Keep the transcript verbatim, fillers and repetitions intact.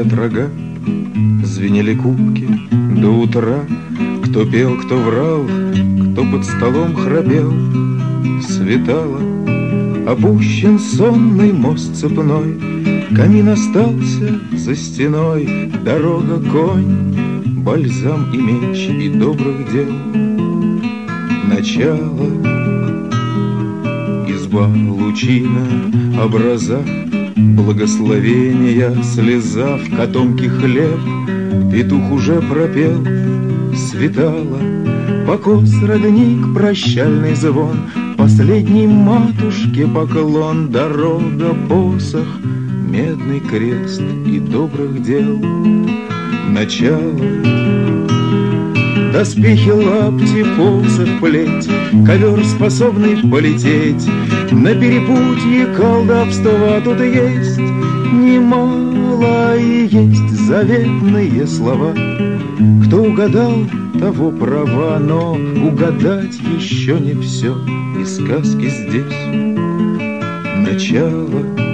звенят рога, звенели кубки до утра. Кто пел, кто врал, кто под столом храпел. Светало, опущен сонный мост цепной, камин остался за стеной, дорога, конь, бальзам и меч и добрых дел. Начало, изба, лучина, образа, благословения, слеза, в котомке хлеб, петух уже пропел. Светало, покос, родник, прощальный звон, последней матушке поклон, дорога, посох, медный крест и добрых дел. Начало, доспехи, лапти, посох, плеть, ковер, способный полететь. На перепутье колдовства тут есть немало, и есть заветные слова. Кто угадал, того права, но угадать еще не все, и сказки здесь. Начало,